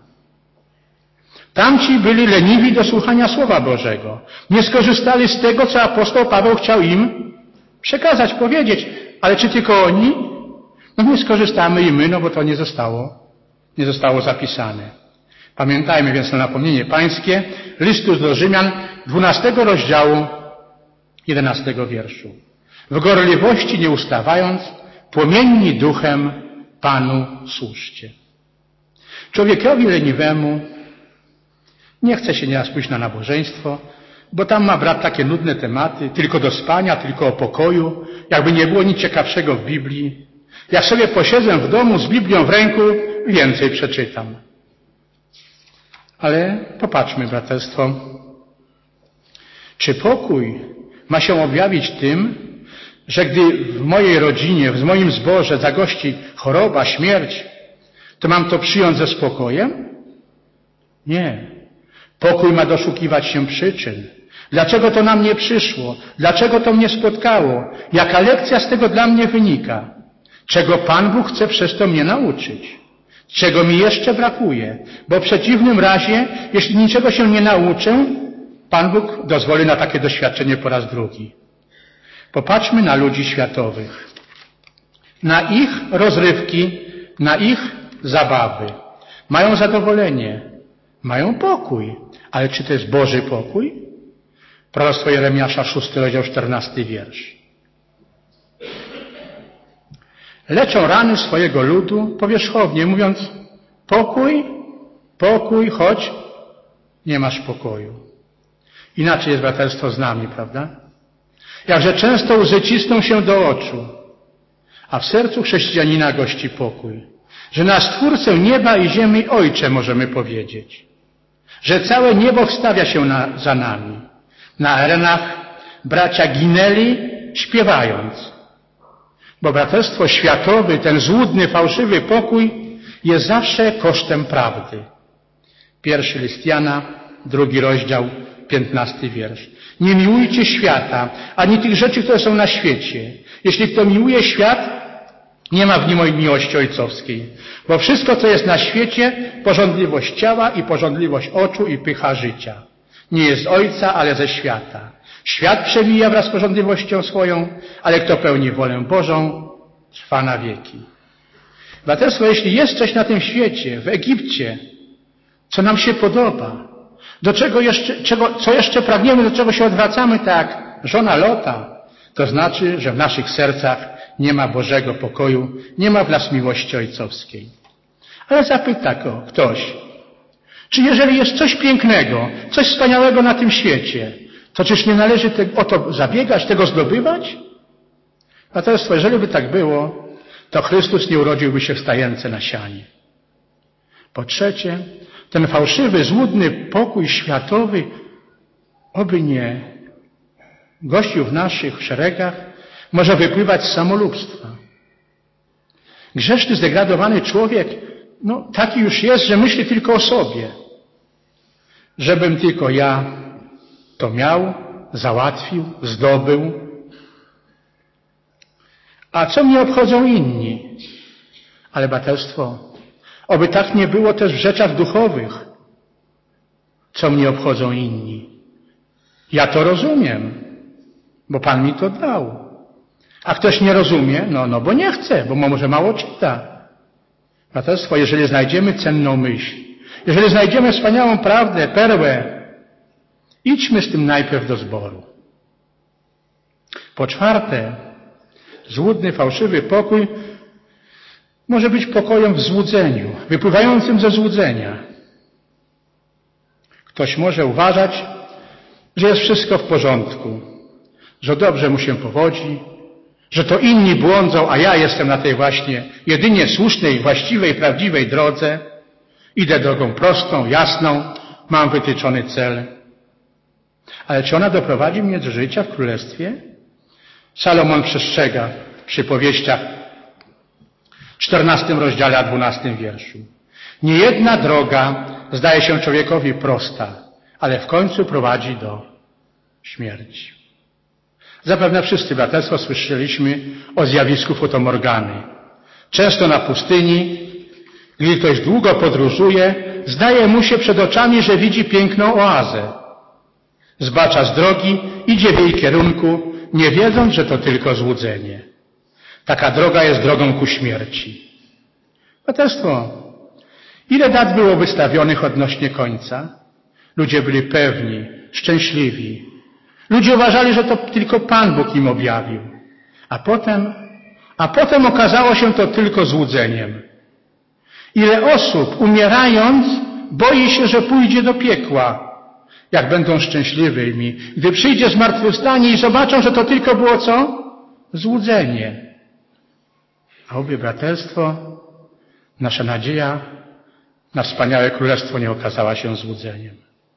A: Tamci byli leniwi do słuchania Słowa Bożego. Nie skorzystali z tego, co apostoł Paweł chciał im przekazać, powiedzieć. Ale czy tylko oni? No nie skorzystamy i my, no bo to nie zostało, nie zostało zapisane. Pamiętajmy więc na napomnienie pańskie listu do Rzymian, dwunastego rozdziału, jedenastego wierszu. W gorliwości nie ustawając, płomienni duchem Panu służcie. Człowiekowi leniwemu nie chce się nieraz pójść na nabożeństwo, bo tam ma brat takie nudne tematy, tylko do spania, tylko o pokoju, jakby nie było nic ciekawszego w Biblii. Jak sobie posiedzę w domu z Biblią w ręku, więcej przeczytam. Ale popatrzmy, braterstwo, czy pokój ma się objawić tym, że gdy w mojej rodzinie, w moim zborze zagości choroba, śmierć, to mam to przyjąć ze spokojem? Nie. Pokój ma doszukiwać się przyczyn. Dlaczego to na mnie przyszło? Dlaczego to mnie spotkało? Jaka lekcja z tego dla mnie wynika? Czego Pan Bóg chce przez to mnie nauczyć? Czego mi jeszcze brakuje? Bo w przeciwnym razie, jeśli niczego się nie nauczę, Pan Bóg dozwoli na takie doświadczenie po raz drugi. Popatrzmy na ludzi światowych, na ich rozrywki, na ich zabawy. Mają zadowolenie, mają pokój, ale czy to jest Boży pokój? Proroctwo Jeremiasza, szósty rozdział, czternasty wiersz. Leczą rany swojego ludu powierzchownie, mówiąc pokój, pokój, choć nie masz pokoju. Inaczej jest braterstwo z nami, prawda? Jakże często łzy cisną się do oczu, a w sercu chrześcijanina gości pokój. Że nasz Stwórcę nieba i ziemi Ojcze możemy powiedzieć. Że całe niebo wstawia się na, za nami. Na arenach bracia ginęli śpiewając. Bo braterstwo światowe, ten złudny, fałszywy pokój jest zawsze kosztem prawdy. Pierwszy list Jana, drugi rozdział, piętnasty wiersz. Nie miłujcie świata, ani tych rzeczy, które są na świecie. Jeśli kto miłuje świat, nie ma w nim miłości ojcowskiej. Bo wszystko, co jest na świecie, pożądliwość ciała i pożądliwość oczu i pycha życia. Nie jest z ojca, ale ze świata. Świat przemija wraz z pożądliwością swoją, ale kto pełni wolę Bożą, trwa na wieki. Braterstwo, jeśli jest coś na tym świecie, w Egipcie, co nam się podoba, do czego jeszcze, czego, co jeszcze pragniemy, do czego się odwracamy, tak jak żona Lota, to znaczy, że w naszych sercach nie ma Bożego pokoju, nie ma w nas miłości ojcowskiej. Ale zapyta go ktoś, czy jeżeli jest coś pięknego, coś wspaniałego na tym świecie, to czyż nie należy te, o to zabiegać, tego zdobywać? Braterstwo, jeżeli by tak było, to Chrystus nie urodziłby się w stajence na sianie. Po trzecie, ten fałszywy, złudny pokój światowy, oby nie gościł w naszych szeregach, może wypływać z samolubstwa. Grzeszny, zdegradowany człowiek, no taki już jest, że myśli tylko o sobie. Żebym tylko ja to miał, załatwił, zdobył. A co mnie obchodzą inni? Ale braterstwo, oby tak nie było też w rzeczach duchowych. Co mnie obchodzą inni? Ja to rozumiem, bo Pan mi to dał. A ktoś nie rozumie, no, no bo nie chce, bo może mało czyta. Braterstwo, jeżeli znajdziemy cenną myśl, jeżeli znajdziemy wspaniałą prawdę, perłę, idźmy z tym najpierw do zboru. Po czwarte, złudny, fałszywy pokój może być pokojem w złudzeniu, wypływającym ze złudzenia. Ktoś może uważać, że jest wszystko w porządku, że dobrze mu się powodzi, że to inni błądzą, a ja jestem na tej właśnie jedynie słusznej, właściwej, prawdziwej drodze. Idę drogą prostą, jasną, mam wytyczony cel. Ale czy ona doprowadzi mnie do życia w Królestwie? Salomon przestrzega w przypowieściach w czternastym rozdziale, a dwunastym wierszu. Niejedna droga zdaje się człowiekowi prosta, ale w końcu prowadzi do śmierci. Zapewne wszyscy, braterstwo, słyszeliśmy o zjawisku fotomorgany. Często na pustyni, gdy ktoś długo podróżuje, zdaje mu się przed oczami, że widzi piękną oazę. Zbacza z drogi, idzie w jej kierunku, nie wiedząc, że to tylko złudzenie. Taka droga jest drogą ku śmierci. Braterstwo, ile dat było wystawionych odnośnie końca? Ludzie byli pewni, szczęśliwi. Ludzie uważali, że to tylko Pan Bóg im objawił. A potem, a potem okazało się to tylko złudzeniem. Ile osób, umierając, boi się, że pójdzie do piekła, jak będą szczęśliwymi, gdy przyjdzie zmartwychwstanie i zobaczą, że to tylko było co? Złudzenie. A oby, braterstwo, nasza nadzieja na wspaniałe królestwo nie okazała się złudzeniem.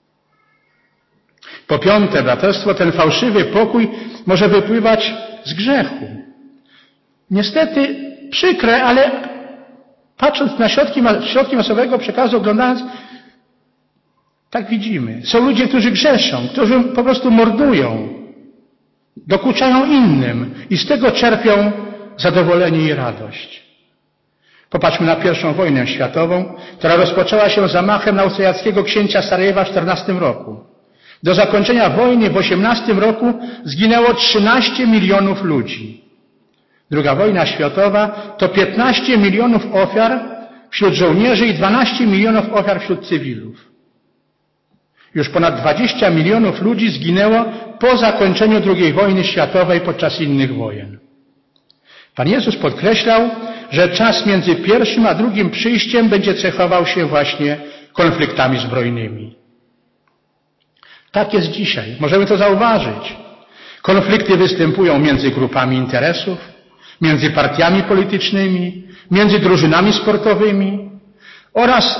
A: Po piąte, braterstwo, ten fałszywy pokój może wypływać z grzechu. Niestety przykre, ale patrząc na środki, środki masowego przekazu, oglądając, tak widzimy. Są ludzie, którzy grzeszą, którzy po prostu mordują, dokuczają innym i z tego czerpią zadowolenie i radość. Popatrzmy na pierwszą wojnę światową, która rozpoczęła się zamachem na austriackiego księcia Sarajewa w czternastym roku. Do zakończenia wojny w osiemnastym roku zginęło trzynaście milionów ludzi. Druga wojna światowa to piętnaście milionów ofiar wśród żołnierzy i dwanaście milionów ofiar wśród cywilów. Już ponad dwadzieścia milionów ludzi zginęło po zakończeniu drugiej wojny światowej podczas innych wojen. Pan Jezus podkreślał, że czas między pierwszym a drugim przyjściem będzie cechował się właśnie konfliktami zbrojnymi. Tak jest dzisiaj. Możemy to zauważyć. Konflikty występują między grupami interesów, między partiami politycznymi, między drużynami sportowymi oraz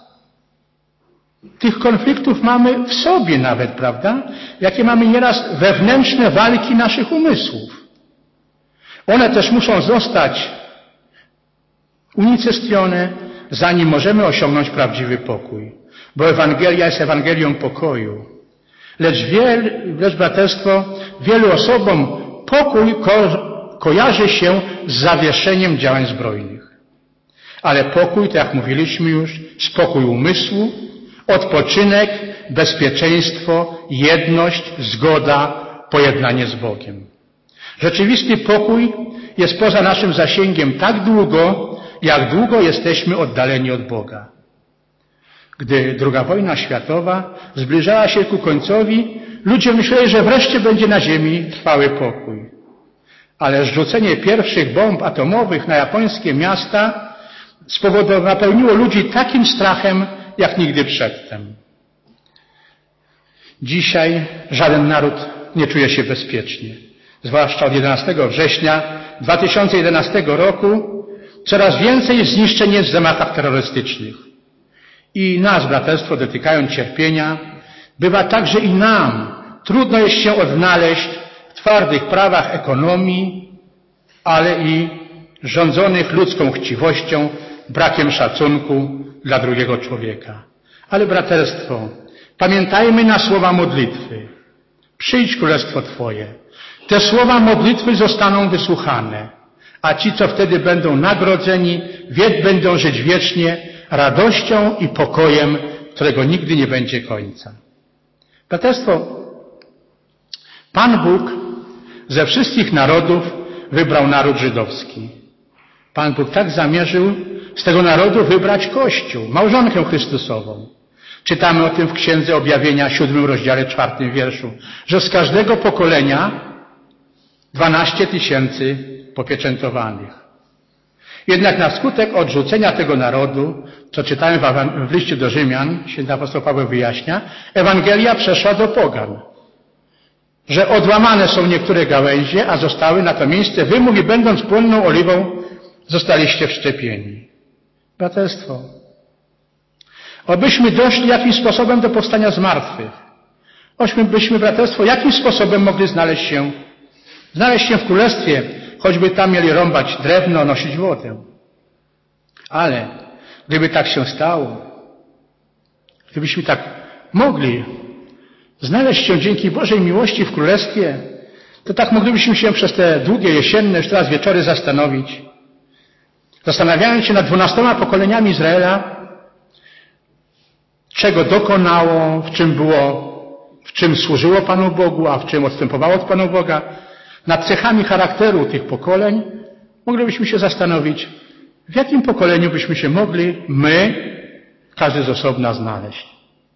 A: tych konfliktów mamy w sobie nawet, prawda? Jakie mamy nieraz wewnętrzne walki naszych umysłów. One też muszą zostać unicestwione, zanim możemy osiągnąć prawdziwy pokój. Bo Ewangelia jest Ewangelią pokoju. Lecz, wiel, lecz braterstwo, wielu osobom pokój ko- kojarzy się z zawieszeniem działań zbrojnych. Ale pokój, tak jak mówiliśmy już, spokój umysłu, odpoczynek, bezpieczeństwo, jedność, zgoda, pojednanie z Bogiem. Rzeczywisty pokój jest poza naszym zasięgiem tak długo, jak długo jesteśmy oddaleni od Boga. Gdy druga wojna światowa zbliżała się ku końcowi, ludzie myśleli, że wreszcie będzie na ziemi trwały pokój. Ale zrzucenie pierwszych bomb atomowych na japońskie miasta spowodowało, napełniło ludzi takim strachem, jak nigdy przedtem. Dzisiaj żaden naród nie czuje się bezpiecznie. Zwłaszcza od jedenastego września dwa tysiące jedenastego roku coraz więcej zniszczeń jest w zamachach terrorystycznych. I nas, braterstwo, dotykają cierpienia, bywa także i nam trudno jest się odnaleźć w twardych prawach ekonomii, ale i rządzonych ludzką chciwością, brakiem szacunku dla drugiego człowieka. Ale braterstwo, pamiętajmy na słowa modlitwy. Przyjdź królestwo Twoje. Te słowa modlitwy zostaną wysłuchane, a ci, co wtedy będą nagrodzeni, wie, będą żyć wiecznie radością i pokojem, którego nigdy nie będzie końca. Braterstwo, Pan Bóg ze wszystkich narodów wybrał naród żydowski. Pan Bóg tak zamierzył z tego narodu wybrać Kościół, małżonkę Chrystusową. Czytamy o tym w Księdze Objawienia, siódmym rozdziale, czwartym wierszu, że z każdego pokolenia dwanaście tysięcy popieczętowanych. Jednak na skutek odrzucenia tego narodu, co czytałem w liście do Rzymian, święty apostoł Paweł wyjaśnia, Ewangelia przeszła do pogan. Że odłamane są niektóre gałęzie, a zostały na to miejsce wymóg i będąc płonną oliwą zostaliście wszczepieni. Braterstwo, obyśmy doszli jakimś sposobem do powstania z martwych. Obyśmy, braterstwo, jakimś sposobem mogli znaleźć się, znaleźć się w królestwie, choćby tam mieli rąbać drewno, nosić wodę. Ale gdyby tak się stało, gdybyśmy tak mogli znaleźć się dzięki Bożej miłości w królestwie, to tak moglibyśmy się przez te długie jesienne, już teraz wieczory zastanowić. Zastanawiając się nad dwunastoma pokoleniami Izraela, czego dokonało, w czym było, w czym służyło Panu Bogu, a w czym odstępowało od Panu Boga, nad cechami charakteru tych pokoleń, moglibyśmy się zastanowić, w jakim pokoleniu byśmy się mogli my, każdy z osobna, znaleźć.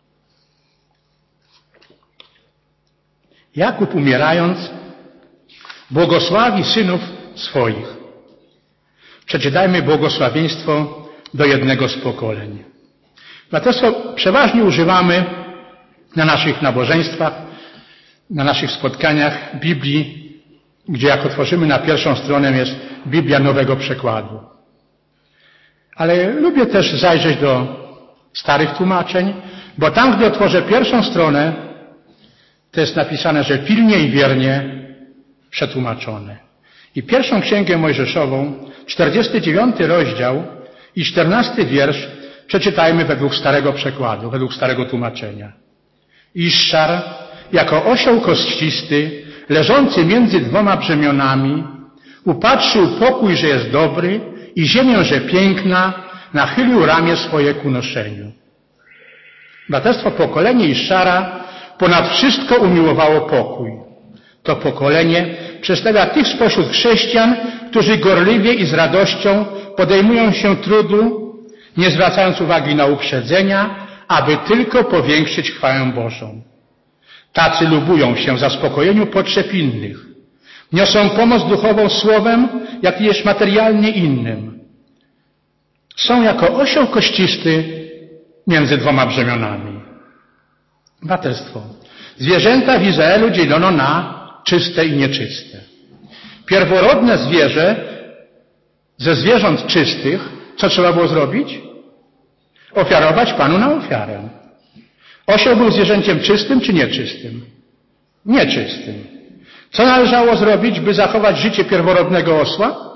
A: Jakub, umierając, błogosławi synów swoich. Przeczytajmy błogosławieństwo do jednego z pokoleń. Braterstwo, przeważnie używamy na naszych nabożeństwach, na naszych spotkaniach Biblii, gdzie jak otworzymy na pierwszą stronę jest Biblia Nowego Przekładu. Ale lubię też zajrzeć do starych tłumaczeń, bo tam, gdy otworzę pierwszą stronę, to jest napisane, że pilnie i wiernie przetłumaczone. I pierwszą księgę Mojżeszową, czterdziesty dziewiąty rozdział i czternasty wiersz przeczytajmy według starego przekładu, według starego tłumaczenia. Iszczar, jako osioł kościsty, leżący między dwoma brzemionami, upatrzył pokój, że jest dobry i ziemię, że piękna, nachylił ramię swoje ku noszeniu. Braterstwo, pokolenie Iszczara ponad wszystko umiłowało pokój. To pokolenie przedstawia tych spośród chrześcijan, którzy gorliwie i z radością podejmują się trudu, nie zwracając uwagi na uprzedzenia, aby tylko powiększyć chwałę Bożą. Tacy lubują się zaspokojeniu potrzeb innych. Niosą pomoc duchową słowem, jak i też materialnie innym. Są jako osioł kościsty między dwoma brzemionami. Braterstwo. Zwierzęta w Izraelu dzielono na czyste i nieczyste. Pierworodne zwierzę ze zwierząt czystych, co trzeba było zrobić? Ofiarować Panu na ofiarę. Osioł był zwierzęciem czystym czy nieczystym? Nieczystym. Co należało zrobić, by zachować życie pierworodnego osła?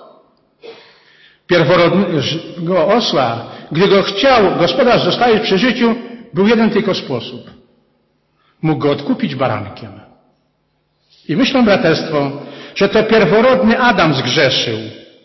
A: Pierworodnego osła, gdy go chciał gospodarz zostawić przy życiu, był jeden tylko sposób. Mógł go odkupić barankiem. I myślę, braterstwo, że to pierworodny Adam zgrzeszył.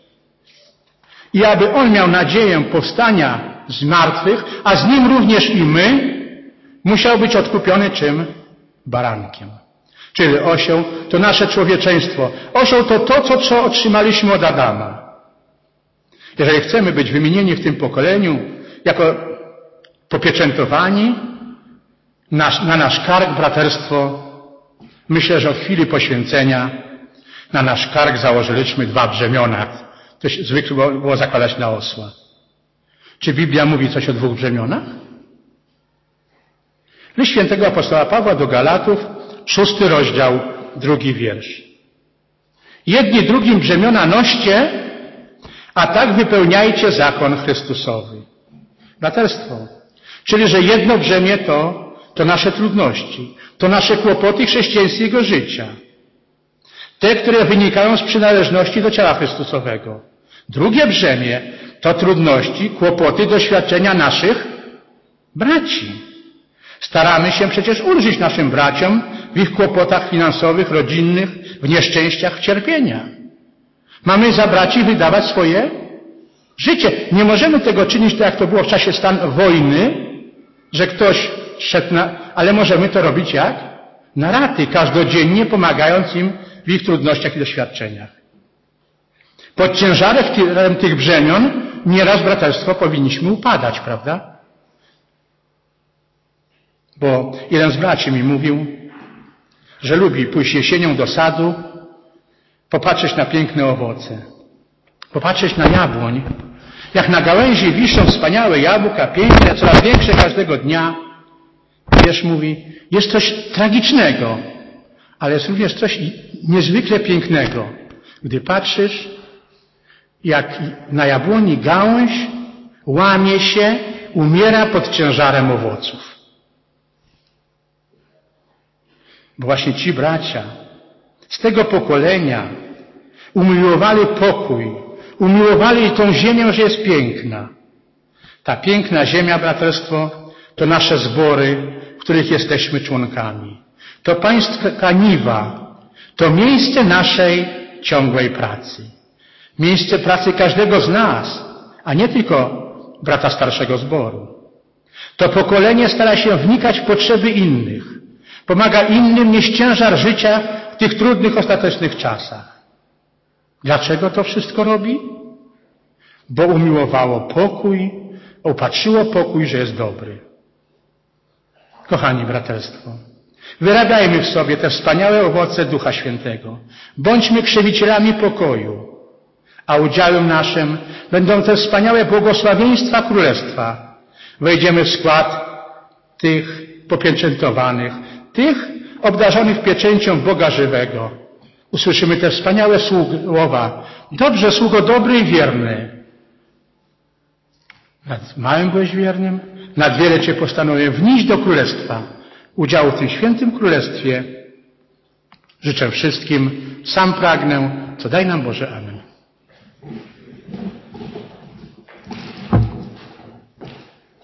A: I aby on miał nadzieję powstania z martwych, a z nim również i my, musiał być odkupiony czym? Barankiem. Czyli osioł to nasze człowieczeństwo. Osioł to to, co, co otrzymaliśmy od Adama. Jeżeli chcemy być wymienieni w tym pokoleniu jako popieczętowani na, na nasz kark, braterstwo, myślę, że od chwili poświęcenia na nasz kark założyliśmy dwa brzemiona. To się zwykle było zakładać na osła. Czy Biblia mówi coś o dwóch brzemionach? List świętego apostoła Pawła do Galatów, szósty rozdział, drugi wiersz. Jedni drugim brzemiona noście, a tak wypełniajcie zakon Chrystusowy. Braterstwo. Czyli, że jedno brzemię to, to nasze trudności, to nasze kłopoty chrześcijańskiego życia. Te, które wynikają z przynależności do ciała Chrystusowego. Drugie brzemię to trudności, kłopoty, doświadczenia naszych braci. Staramy się przecież ulżyć naszym braciom w ich kłopotach finansowych, rodzinnych, w nieszczęściach, w cierpieniach. Mamy za braci wydawać swoje życie. Nie możemy tego czynić tak, jak to było w czasie stanu wojny, że ktoś szedł na... Ale możemy to robić jak? Na raty, każdodziennie pomagając im w ich trudnościach i doświadczeniach. Pod ciężarem tych brzemion nieraz, braterstwo, powinniśmy upadać, prawda? Bo jeden z braci mi mówił, że lubi pójść jesienią do sadu, popatrzeć na piękne owoce, popatrzeć na jabłoń, jak na gałęzi wiszą wspaniałe jabłka, piękne, coraz większe każdego dnia. Wiesz, mówi, jest coś tragicznego, ale jest również coś niezwykle pięknego, gdy patrzysz, jak na jabłoni gałąź łamie się, umiera pod ciężarem owoców. Bo właśnie ci bracia z tego pokolenia umiłowali pokój, umiłowali tą ziemię, że jest piękna. Ta piękna ziemia, braterstwo, to nasze zbory, w których jesteśmy członkami. To pańska niwa, to miejsce naszej ciągłej pracy. Miejsce pracy każdego z nas, a nie tylko brata starszego zboru. To pokolenie stara się wnikać w potrzeby innych. Pomaga innym nieść ciężar życia w tych trudnych, ostatecznych czasach. Dlaczego to wszystko robi? Bo umiłowało pokój, opatrzyło pokój, że jest dobry. Kochani braterstwo, wyrabiajmy w sobie te wspaniałe owoce Ducha Świętego. Bądźmy krzewicielami pokoju, a udziałem naszym będą te wspaniałe błogosławieństwa Królestwa. Wejdziemy w skład tych popieczętowanych, tych obdarzonych pieczęcią Boga żywego. Usłyszymy te wspaniałe słowa. Dobrze, sługo dobry i wierny. Nad małym byłeś wiernym, nad wiele Cię postanowię wnieść do Królestwa. Udziału w tym świętym Królestwie życzę wszystkim, sam pragnę, co daj nam Boże. Amen.